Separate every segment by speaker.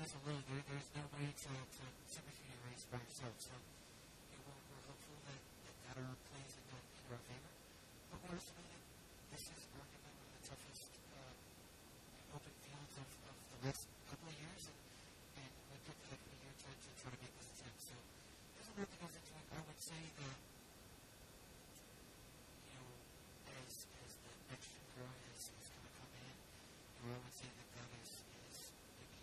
Speaker 1: us alone. There's no way to supersede a race by yourself. So we're hopeful that plays into our favor. But we also know that this is arguably one of the toughest open fields of the last couple of years, and we picked that for a year to try to make this attempt. So there's a lot that goes into it. I would say that, as the next gen car is going to come in, I would say that is maybe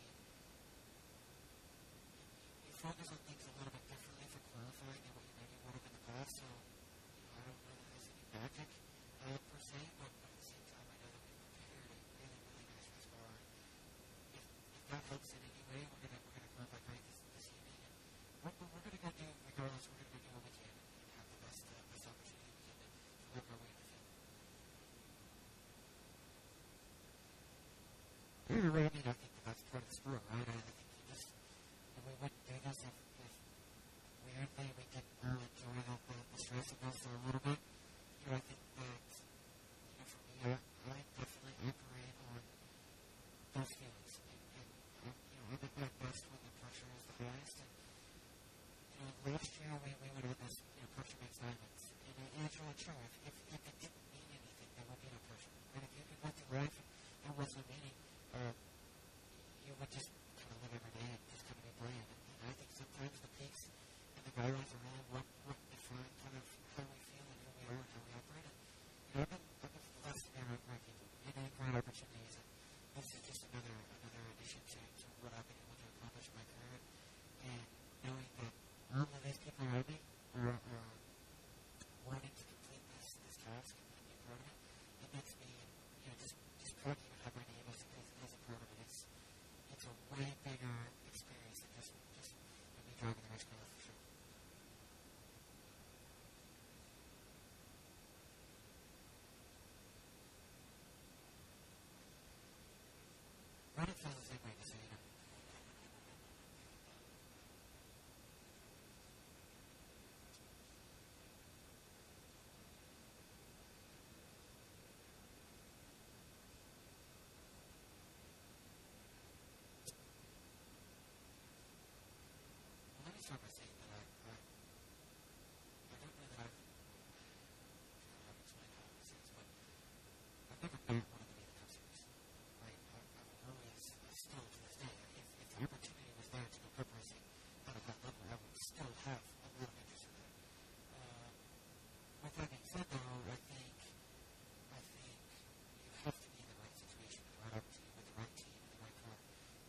Speaker 1: you focus on things a little bit differently for qualifying than what you maybe would have in the past. So I don't know that there's any magic per se, but at the same time, I know that we prepared a really, really nice race car. If that helps in any way, we're gonna qualify great this evening. And we're gonna go do, regardless, we're gonna go do what we can and have the best opportunity we can to work our way in the field. You're right. I mean, I think that's part of the sport, right? I think we wouldn't do this if weirdly we didn't really enjoy the stress of this a little bit. I think that, for me, I definitely operate on those feelings. And I'm at my best when the pressure is the highest. And, last year we would have this, pressure makes diamonds. And it's really true. If it didn't mean anything, there would be no pressure. And if you could go through life and there was no meaning, you would just kind of live every day and just kind of be bland. And I think sometimes the peaks and the valleys are really what define kind of how we feel and who we are and how we operate. And I've been blessed to be around great people and great opportunities. And this is just another addition to what I've been able to accomplish in my career. And knowing that all of these people around me are wanting to complete this task and be part of it, it makes me just proud to even have my name as a part of it. It's a way bigger experience than just me driving the race car, for sure. Reddit feels the same way to say, Let me start by saying that I don't know that I've explained how this is, but I've never not wanted to be in the Cup Series. Right? I've always, still to this day, if the opportunity was there to go cup racing at a high level, I would still have a lot of interest in that. With that being said, though, I think you have to be in the right situation, the right opportunity, with the right team, and the right car.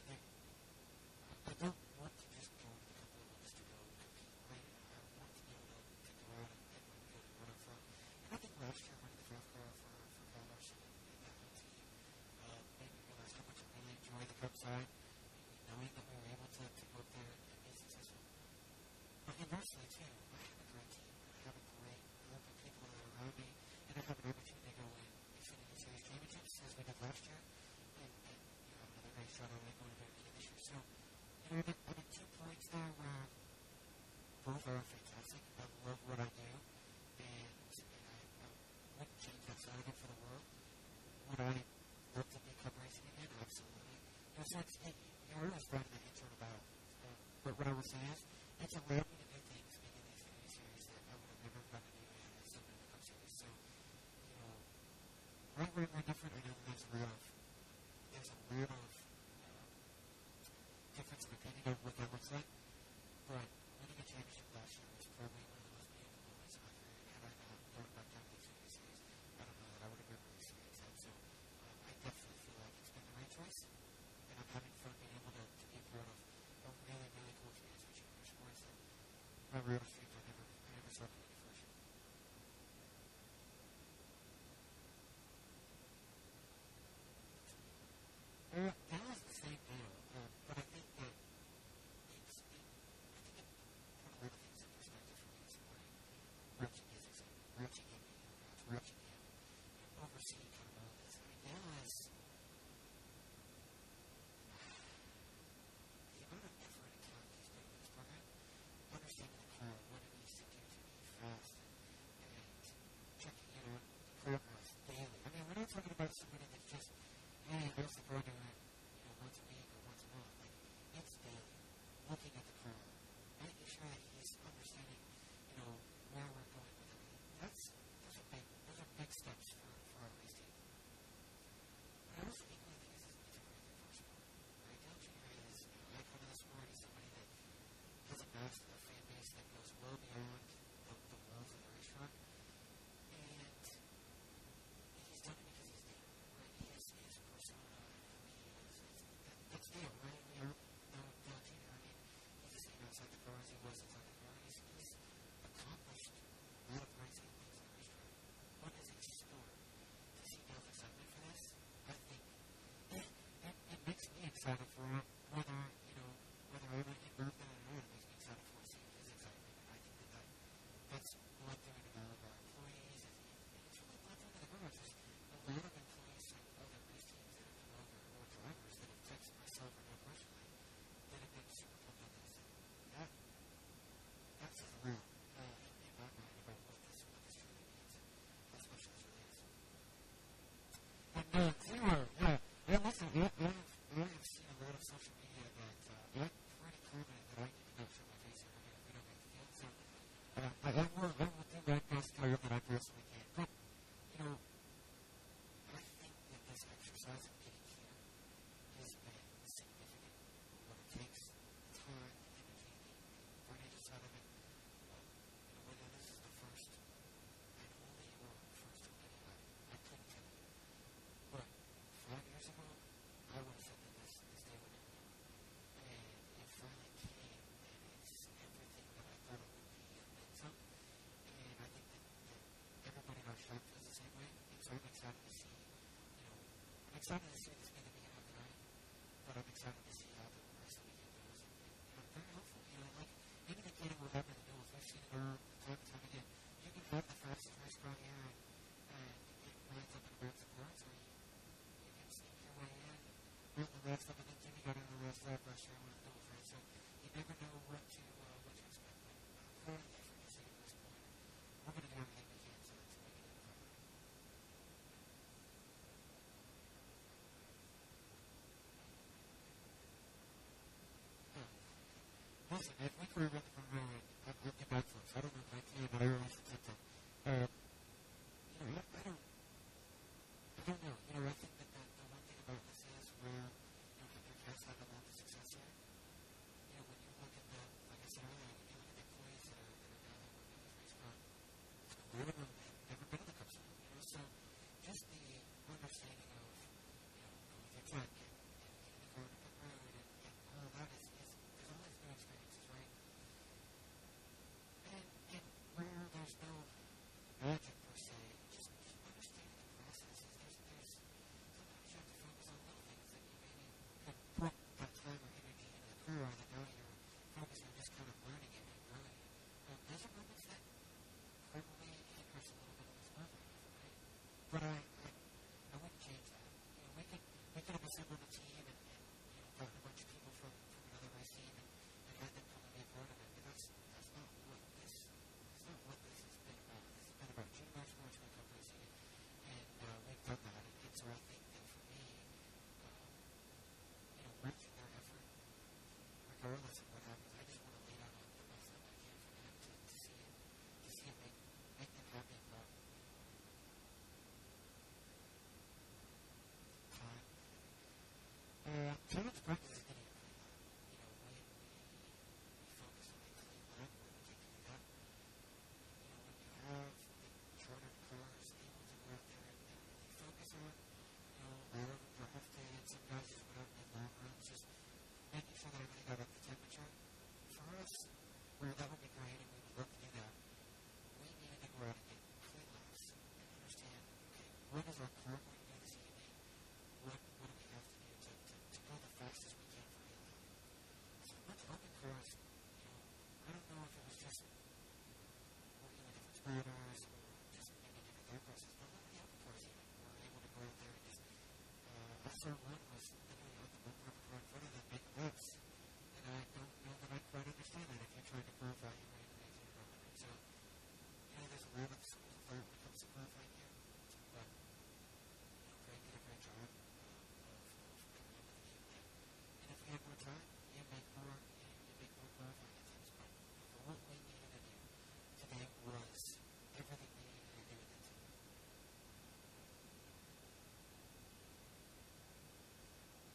Speaker 1: I don't want to just go to the Cup level just to go compete, right? I want to be able to go out and win good and run up front. And I think last year running the draft car for Kyle Larson and that whole team made me realize how much I really enjoy the Cup side, knowing that we were able to go up there and be successful. But inversely, too, I have a great team. I have a great group of people that are around me, and I have an opportunity to go win Xfinity Series championships as we did last year, and have another race shot on it going to be this year. So, I'm at 2 points there where both are fantastic. I love what I do, and I wouldn't change that side of it for the world. Would I love to be Cup racing again? Absolutely. So you're always fighting that internal battle. But what I will say is, it's allowed me to do things being in the Xfinity Series that I would have never gotten to do had I still been in the Cup Series. So, right where we're different, I know that there's a lot of difference of opinion of what that looks like. But winning a championship last year was probably one of the most beautiful moments in my career. And had I not gone back down to the Xfinity Series, I don't know that I would have ever experienced that. So I definitely feel like it's been the right choice. And I'm having fun being able to be a part of a really, really cool experience with Junior Sports. And my real dreams, I never saw them any fruition. That was the same deal, but I think that I think it put a lot of things in perspective for me. whether, whether I might get involved in it or not, it makes me excited for seeing his excitement. And I think that's blood through into all of our employees. It's really blood through into the cars. There's a lot of employees from other race teams that have come over, or drivers that have texted myself or me personally, that have been super pumped on this. And that says a lot in my mind about what this truly means, how special this really is. And zero, yeah. And listen, I have seen a lot of social media that I'm pretty confident that I need to make sure my face over here if we don't make the field. So I will do my best to that I personally can. But, I think that this exercise of getting here has been significant. What it takes, the time, the energy, the financial side of it. Whether this is the first and only or first of many, I couldn't tell you. But 5 years ago, I would have said that this day would never come. And it finally came, and it's everything that I thought it would be, and then some. And I think that everybody in our shop feels the same way. And so I'm excited to see, I'm excited to see this be the beginning of the night, but I'm excited to see how the rest of the weekend goes. And I'm very hopeful, like any mechanic will happen in the duels. We've seen it all time and time again. You can have the fastest race car here, and it lines up and breaks apart, so you can sneak your way in, run the rest of it, and Jimmy got in the rest lap last year with the duels, right? So you never know what to expect. But I'm proud of the effort to see at this point. We're going to do everything we can so that we can recover. Listen, if we could run the front row, I'll get back to us. I don't know if I can, but I really should take them. I don't know. I think that the one thing about this is where, Victor has had a lot of success here. When you look at like I said earlier, when you look at the employees that are down there working with race car, a lot of them have never been in the Cup Series, so just the understanding of, going through track and getting the car to pit road and all that is there's all these new experiences, right? And where there's no magic per se, just understanding the processes. There's sometimes you have to focus on little things that you maybe could put that time or energy into the car that now you're focused on just kind of learning it and growing it. Those are moments that probably hinder us a little bit on this qualifying effort, right? But I wouldn't change that. We could have assembled a team and gotten a bunch of people from another race team and had them come and be a part of it. But that's not what this has been about. This has been about Junior Motorsports and Cup racing, and we've done that. And so I think that for me, watching their effort, regardless of what happens, I just want to lay down on the best that I can for them to see it make them happy and proud. Time. Challenge practice is getting a clean lap. We focus on a clean lap where we can do that. When you have the chartered cars able to go out there and really focus on, a lot of them drafted, some guys just went out and did long runs, just making sure that everything got up to temperature. For us, where that would be great and we would love to do that, we needed to go out and get clean laps and understand, okay, what is our car going to do this evening? What do we have to do to go the fastest we can for a lap? So what's open for us, I don't know if it was just working with different spotters or just maybe different thought process, but a lot of the open cars even were able to go out there and just, SR1 was literally on the bumper of the car in front of them making laps. And I don't know that I quite understand that if you're trying to qualify your way to race or 100. So, there's a lot of schools of thought when it comes to qualifying here. But, Craig did a great job of coming up with a game plan. And if we had more time, you make more qualifying attempts. But for what we needed to do today was everything we needed to do with the team.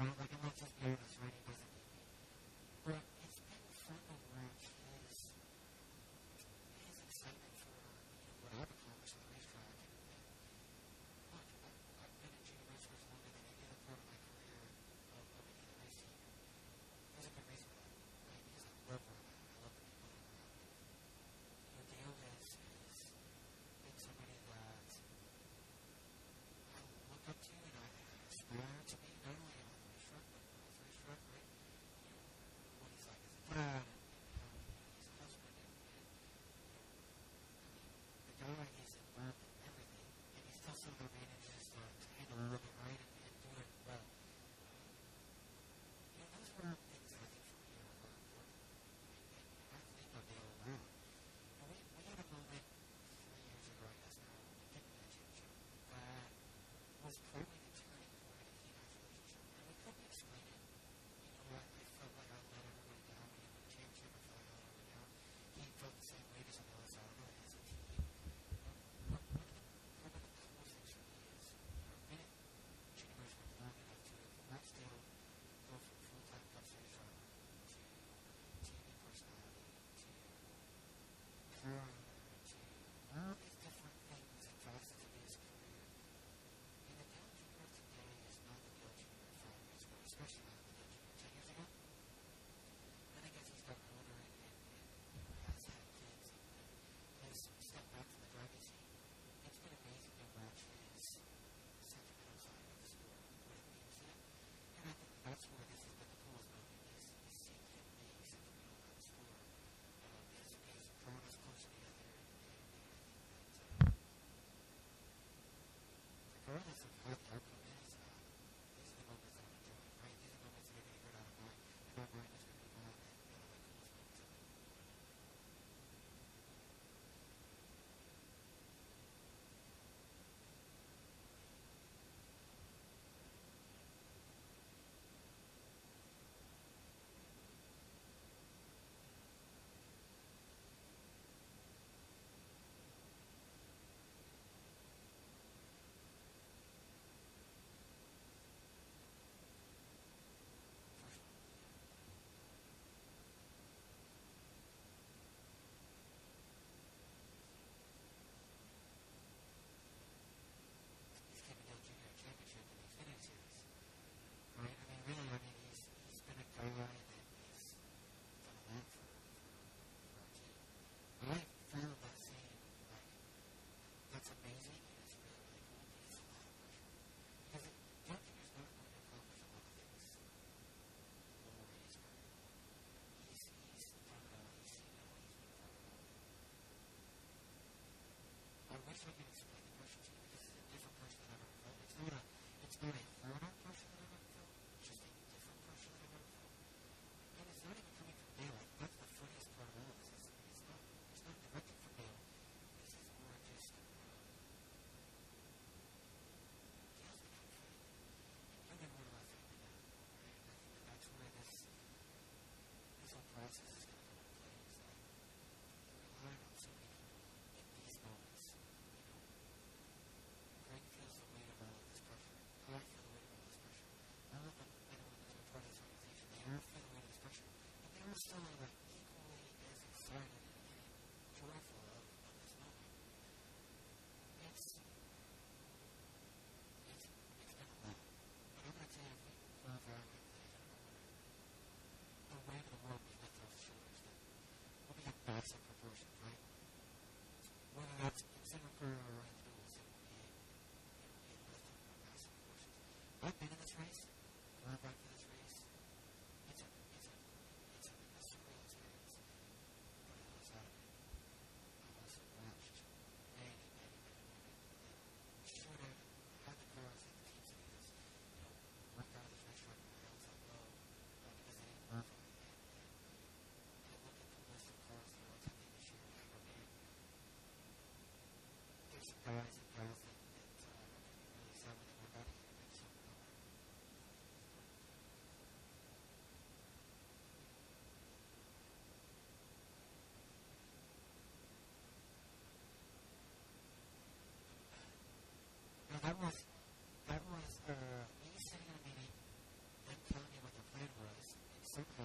Speaker 1: right? Like, I'm not just being honest, right? He doesn't need me. But it's been fun to watch his excitement for, what I've accomplished on the racetrack. And look, I've been in junior racers longer than any other part of my career of any other race team. There's a good reason for that, right? Because I love where I'm at. I love the people that are around me. Dale has been somebody that I look up to and I aspire to be, not only on the racetrack, but off the racetrack.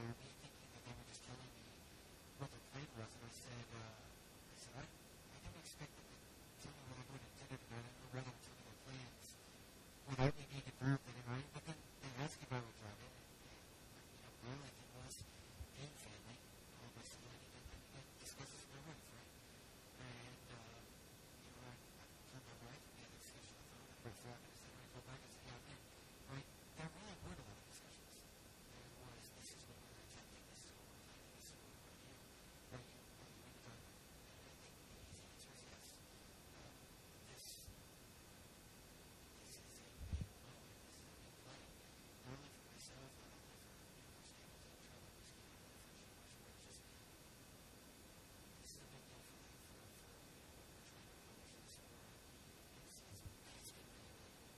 Speaker 1: or me thinking that they were just telling me what their plan was, and I said, I didn't expect them to tell me what they're doing at dinner tonight. I don't know whether to tell me their plans without me being involved in it, right? But then they asked me about my driving, and my only thing was being family. All my son, I discussed this with my wife, right? And, I told my wife, we had a discussion on the phone, and my father said, when I go back, I said, yeah, man, right? There really weren't a lot of discussions. There was, this is what we're attending, this is what we're planning, this is what we want to do. Are you ready to talk? And I think the easy answer is yes. This is a big moment. This is a big play. Not only for myself, not only for Staples and Trevor Whiskey, not only for Jim Rushmore. It's just, this is a big deal for what we're trying to accomplish this summer. It's been really, really cool.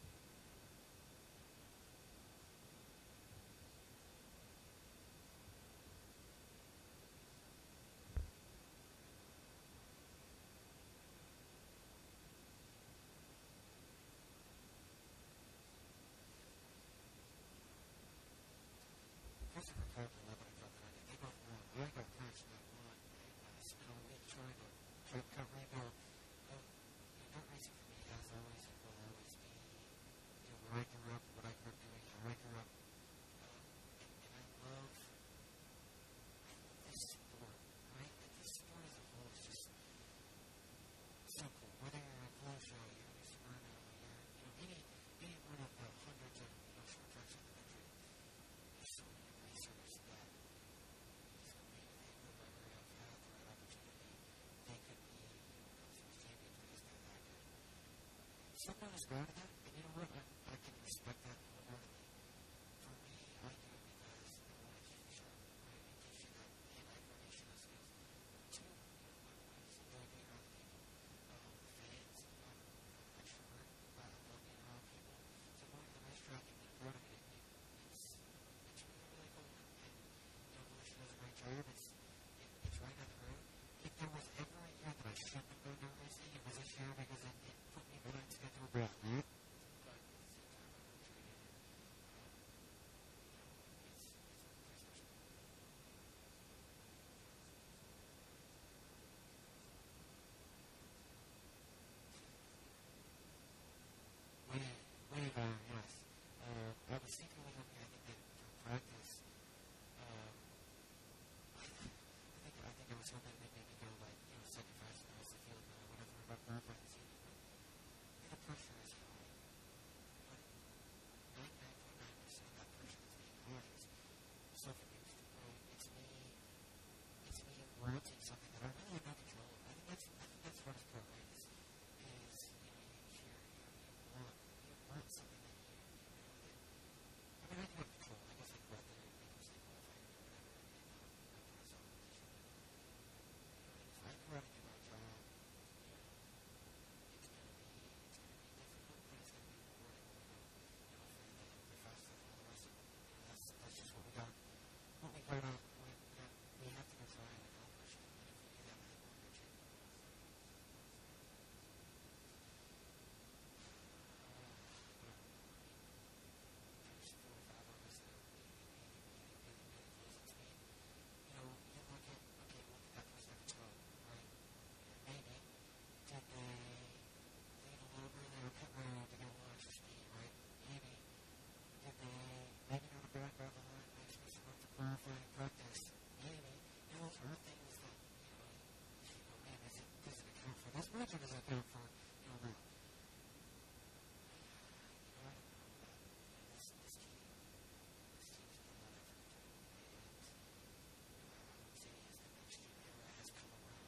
Speaker 1: Christopher Clark and Lebanon felt that they both won. I got patched and I won. And I spent a week trying to rebuild. Dirt racing for me has always and will always be, where I grew up, what I grew up doing, how I grew up. And I love this sport, right? Like this sport as a whole is just so cool. Whether you're in Volusia, you're in Smyrna, you're, any one of the hundreds of, short tracks in the country, there's so many racers that, maybe they would ever have had the right opportunity. They could be, Cup Series champions because they're that good. Someone is proud of that, and you know what? I can respect that wholeheartedly. For me, I do it because, number one, it keeps you sharp, right? It gives you that hand-eye coordination of skills. Number two, I just enjoy being around the people. The fans, I'm an extrovert. I love being around people. So going to the racetrack and being part of it, it's really, really cool. And Volusia does a great job. It's right down the road. If there was ever a year that I shouldn't have gone dirt racing, it was this year because it put me behind schedule. But at the same time, I don't trade it. It's pretty special. Yes. I was secretly hoping, I think that for practice, I think I was hoping they'd maybe go like, second fastest across the field or whatever about qualifying this evening, but the pressure is high. But 99.9% of that pressure that's being high is self-induced, right? It's me wanting something that I really have no control over. I think that's what is pro, right? Is you want something that you know that, I mean, I do have control. I guess I go out there and make mistake qualifying or whatever and not put myself in a position. If I go out and do my job, it's gonna be difficult, but it's gonna be rewarding when we go, for the fastest and all the rest of them. That's just what we got. We have to go try and accomplish it. And if we do that, I think we're in good shape. There's 4 or 5 of us that are really close in speed. You look at, okay, what did that person have to throw, right? Maybe. Did they lean a little earlier on pit road to get a little extra speed, right? Maybe. Did they maybe not back out the line next week month to qualify and practice? Maybe. Those are things that, man, does it account for this much or does it account for, more? I don't know, but this team's put a lot of effort into it. And I would say as the next year era has come around,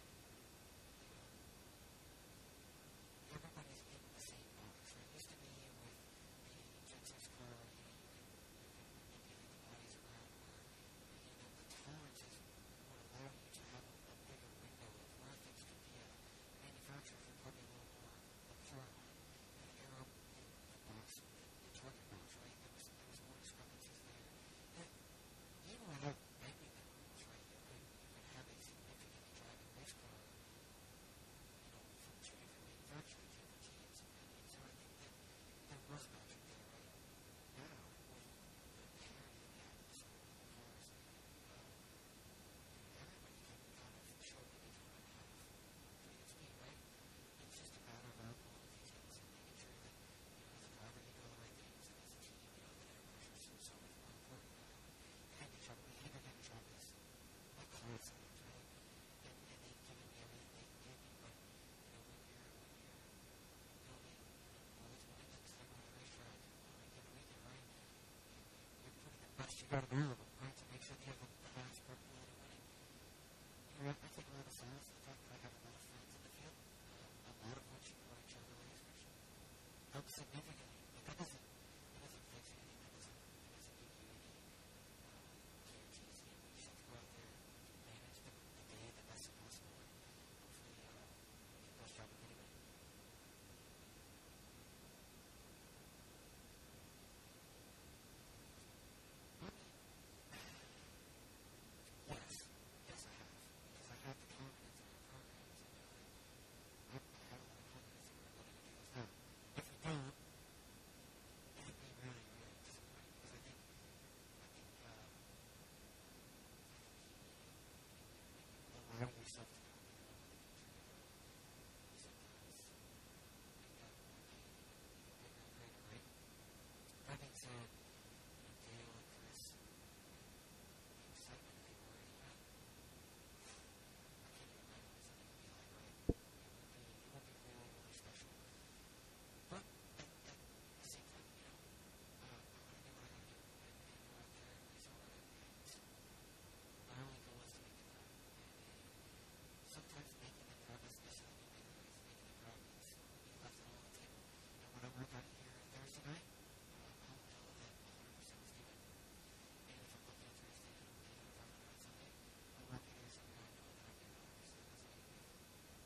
Speaker 1: everybody's in the same box, right? It used to be with the Gen 6 car, you can manipulate the bodies around where, the tolerances would got to know them, right, to make sure that you have the highest probability of winning. You know, I think a lot of sales, the fact that I have a lot of friends in the field, a lot of which are in Chevrolet, which helps significantly. But that doesn't fix anything. That doesn't give you any guarantees. You know, you just have to go out there, manage the day the best possible, and hopefully do the best job of getting it. Yes, yes, I have, because I have the confidence in our programs. I know that I have a lot of confidence in our ability to do this now. If we don't, it would be really, really disappointing because I think allowing yourself to go there and let the future sometimes make that one day bigger and greater, right? That being said, Dale and Chris, the excitement they were already at, I can't even imagine what something would be like, right? It would be really, really special. But at the same time, you know, I'm going to do what I got to do and go out there and race hard. And my only goal is to make them proud. And sometimes making them proud doesn't necessarily mean making them proud means you left it all on the table. And when I work out here Thursday night, I'll know that 100% was given. And if I'm looking at Thursday and if I'm looking on Sunday, I'll walk in here Sunday and I know that I'm getting 100%. That's all you can do.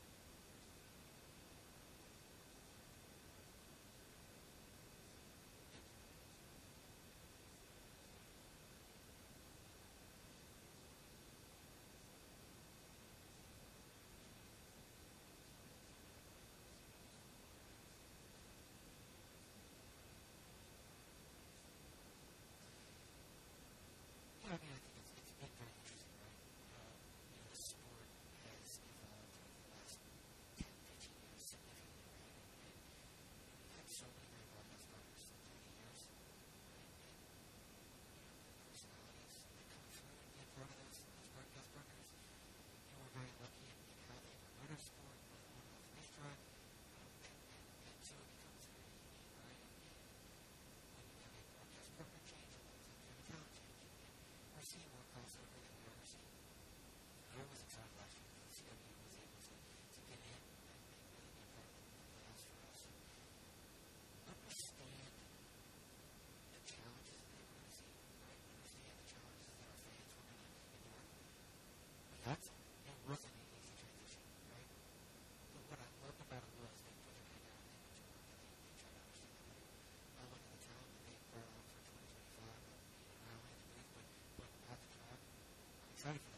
Speaker 1: Yeah, I mean, I think it's been very interesting, right? You know, the sport has evolved over the last 10, 15 years significantly, right? And we've had so many great broadcast partners through the years, right? And, you know, the personalities that come through and be a part of those broadcast partners. You know, we're very lucky in how they promote our sport, both on and off the racetrack. And so it becomes very unique, right? And when you have a broadcast partner change, a lot of times you have a talent change. And we're seeing more crossover than we've ever seen. I was excited last year because CW was able to get in and really be a part of the playoffs for us and understand the challenges that they were going to see, right? Understand the challenges that our fans were going to endure. We had some. It wasn't an easy transition, right? But what I loved about it was they put their head down and they went to work and they tried to understand that better. I look at the talent that they brought on for 2025. I mean, I only had the booth, but at the track, I'm excited for